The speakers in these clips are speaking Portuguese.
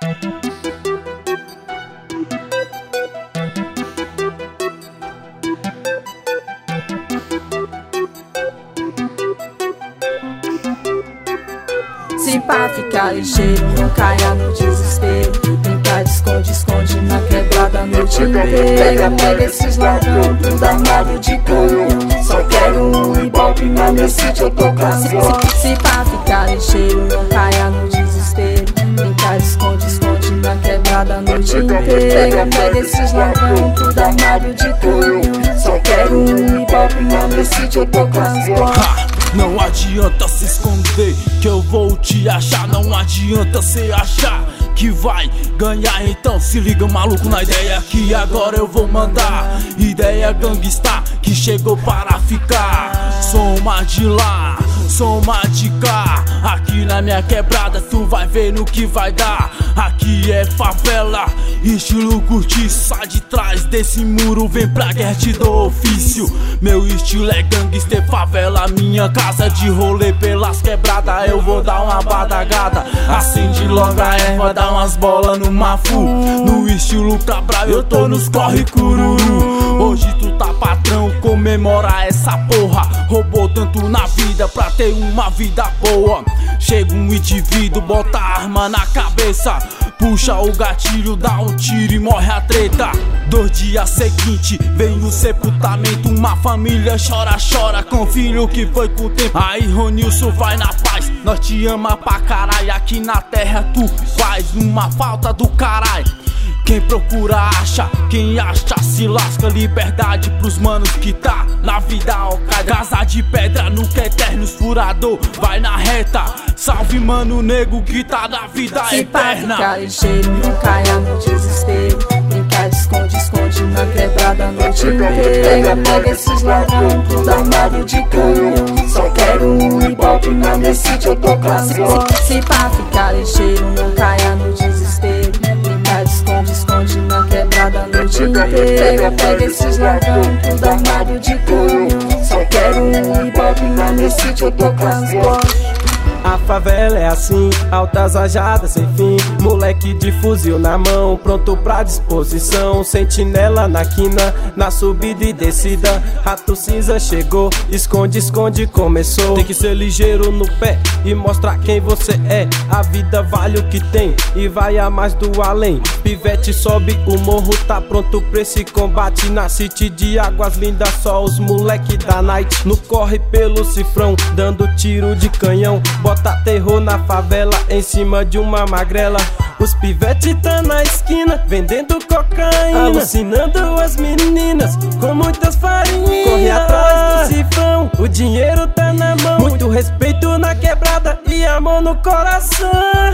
Se pá ficar ligeiro, não caia no desespero. Brincar de esconde-esconde na quebrada a noite inteira. Pega esses ladrão, tudo armário de canhão. Só quero um ibope, mas nesse sítio eu tô cansado. Se pá ficar ligeiro, não caia no desespero. Brincar de esconde-esconde na quebrada a noite inteira. Pega esses ladrão, tudo armário de canhão. Só quero um ibope, mas nesse sítio eu tô cansado. Não adianta se esconder que eu vou te achar. Não adianta cê achar que vai ganhar. Então se liga, maluco, na ideia que agora eu vou mandar. Ideia gangsta que chegou para ficar. Soma de lá, soma de cá. Aqui na minha quebrada tu vai ver no que vai dar. Aqui é favela, estilo curtiço. Sai de trás desse muro, vem pra guerra te dou ofício. Meu estilo é gangster, favela, minha casa de rolê pelas quebradas. Eu vou dar uma badagada, acende logo a erva, dá umas bolas no mafu. No estilo Cabral eu tô nos corre cururu. Hoje tu tá patrão, comemora essa porra. Roubou tanto na vida pra ter uma vida boa. Chega um indivíduo, bota a arma na cabeça, puxa o gatilho, dá um tiro e morre a treta. 2 dias seguintes vem o sepultamento. Uma família chora com o filho que foi com o tempo. Aí Ronilson vai na paz, nós te ama pra caralho. Aqui na terra tu faz uma falta do caralho. Quem procura acha, quem acha se lasca. Liberdade pros manos que tá na vida alcada. Casa de pedra, nunca eternos furador, vai na reta. Salve mano nego que tá na vida se eterna. Se pá ficar ligeiro, não caia no desespero. Brincar de esconde-esconde na quebrada a noite inteira. Pega esses ladrão, tudo armário de canhão. Só quero um ibope, mas nesse sítio eu tô cansado. Se pá ficar ligeiro, não caia no desespero. Brincar de esconde-esconde na quebrada a noite inteira. Pega esses ladrão, tudo armário de canhão. Só quero um ibope, mas nesse sítio eu tô cansado. A favela é assim, altas rajadas sem fim. Moleque de fuzil na mão, pronto pra disposição. Sentinela na quina, na subida e descida. Rato cinza chegou, esconde, esconde começou. Tem que ser ligeiro no pé e mostrar quem você é. A vida vale o que tem e vai a mais do além. Pivete sobe o morro, tá pronto pra esse combate. Na city de Águas Lindas, só os moleque da night. No corre pelo cifrão, dando tiro de canhão. Bota terror na favela, em cima de uma magrela. Os pivete tá na esquina, vendendo cocaína, alucinando as meninas com muitas farinhas. Corre atrás do cifrão, o dinheiro tá na mão. Muito respeito na quebrada e amor no coração.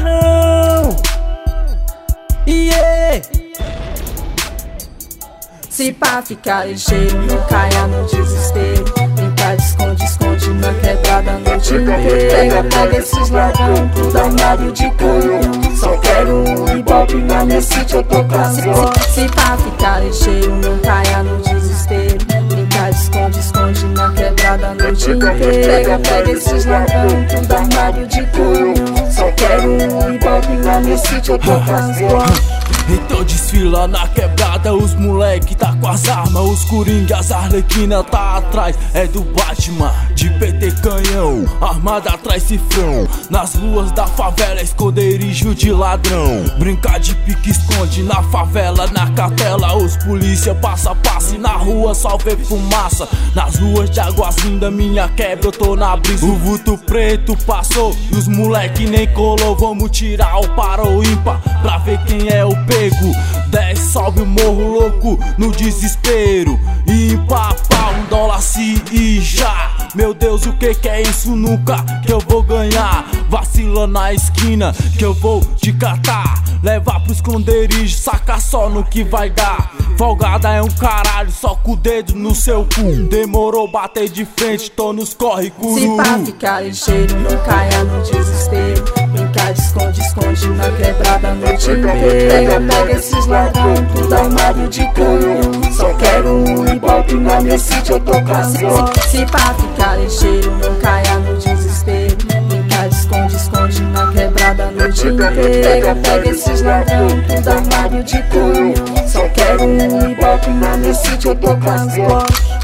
Yeah. Se pá ficar ligeiro, não caia no desespero. Brincar de esconde-esconde na quebrada a noite inteira. Pega esses ladrão, tudo armário de canhão. Só quero um ibope, mas nesse sítio eu tô cansado. Se pá ficar ligeiro, não caia no desespero. Brincar de esconde-esconde na quebrada a noite inteira. Pega esses ladrão, tudo armário de canhão. Só quero um ibope, mas nesse sítio eu tô cansado. Então desfila na quebrada, os moleque tá com as armas. Os coringas, arlequina tá atrás, é do Batman. De PT canhão, armada atrás cifrão. Nas ruas da favela, esconderijo de ladrão. Brincar de pique-esconde na favela, na catela. Os polícia passa e na rua só vê fumaça. Nas ruas de Águas Lindas, minha quebra, eu tô na brisa. O vulto preto passou e os moleque nem colou. Vamos tirar o para o ímpar pra ver quem é o pego. 10 sobe o morro louco no desespero. Ímpar, $1 se e já. Meu Deus, o que é isso? Nunca que eu vou ganhar. Vacila na esquina que eu vou te catar. Levar pro esconderijo, saca só no que vai dar. Folgada é um caralho, só com o dedo no seu cu. Demorou, bater de frente, tô nos corre cururu. Se pá ficar ligeiro, não caia no desespero. Brincar de esconde-esconde na quebrada a noite inteira. Pega esses ladrão, tudo armário de canhão. Só quero um ibope, mas nesse sítio eu tô cansado. Se pá ficar ligeiro, não caia no desespero. Brincar de esconde-esconde na quebrada a noite noite inteira. Pega esses ladrão, tudo armado de canhão. Só quero um ibope, mas nesse sítio eu tô com as botas.